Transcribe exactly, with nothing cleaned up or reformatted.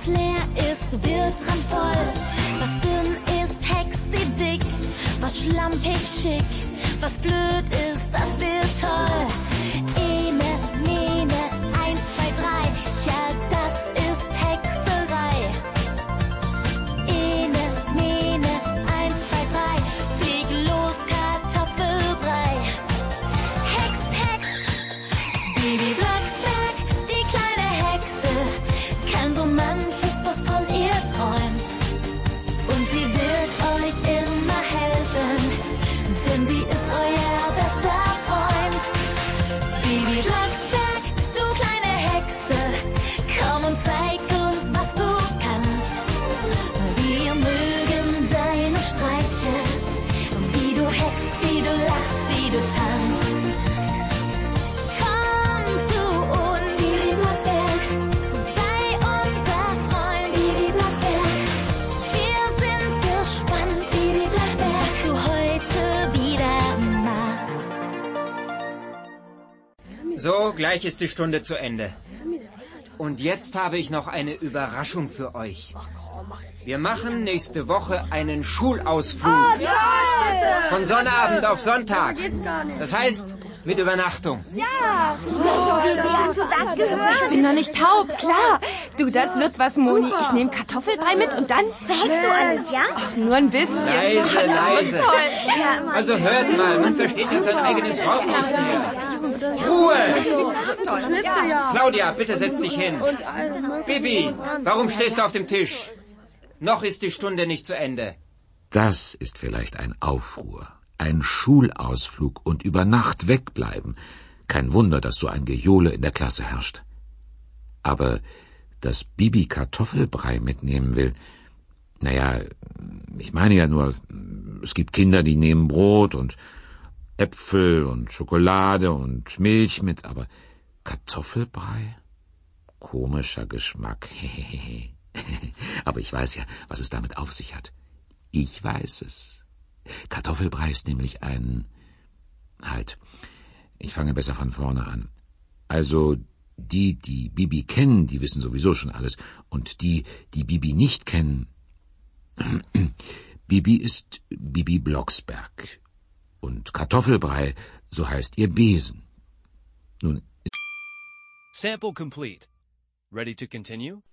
Was leer ist, wird randvoll. Was dünn ist, Hexi dick. Was schlampig schick. Was blöd ist, das wird toll. Ene, mene, eins, zwei, drei. Ja, das ist Hexerei. Ene, mene, eins, zwei, drei. Flieg los, Kartoffelbrei. Hex, Hex. Bibi Blocksberg, die kleine Hexe, kann so manches, wovon ihr träumt. Und sie wird euch immer helfen, denn sie ist euer bester Freund. Bibi Blocksberg, du kleine Hexe, komm und zeig uns, was du kannst. Wir mögen deine Streiche, wie du hext, wie du lachst, wie du tanzt. Komm zu uns, Bibi Blocksberg, sei unser Freund, Bibi Blocksberg. Wir sind gespannt, Bibi Blocksberg, was du heute wieder machst. So, gleich ist die Stunde zu Ende. Und jetzt habe ich noch eine Überraschung für euch. Wir machen nächste Woche einen Schulausflug. Von Sonnabend auf Sonntag. Das heißt, mit Übernachtung. Ja! Bibi, hast du das gehört? Ich bin noch nicht taub, klar. Du, das wird was, Moni. Ich nehme Kartoffelbrei mit und dann... Verhext du alles, ja? Ach, nur ein bisschen. Leise, das leise. wird toll. Ja. Also hört mal, man versteht ja sein eigenes Wort nicht mehr. Ruhe! Claudia, bitte setz dich hin. Bibi, warum stehst du auf dem Tisch? Noch ist die Stunde nicht zu Ende. Das ist vielleicht ein Aufruhr, ein Schulausflug und über Nacht wegbleiben. Kein Wunder, dass so ein Gejohle in der Klasse herrscht. Aber dass Bibi Kartoffelbrei mitnehmen will, naja, ich meine ja nur, es gibt Kinder, die nehmen Brot und Äpfel und Schokolade und Milch mit, aber Kartoffelbrei? Komischer Geschmack. Aber ich weiß ja, was es damit auf sich hat. Ich weiß es. Kartoffelbrei ist nämlich ein... Halt, ich fange besser von vorne an. Also die, die Bibi kennen, die wissen sowieso schon alles. Und die, die Bibi nicht kennen... Bibi ist Bibi Blocksberg. Und Kartoffelbrei, so heißt ihr Besen. Nun... Sample complete. Ready to continue?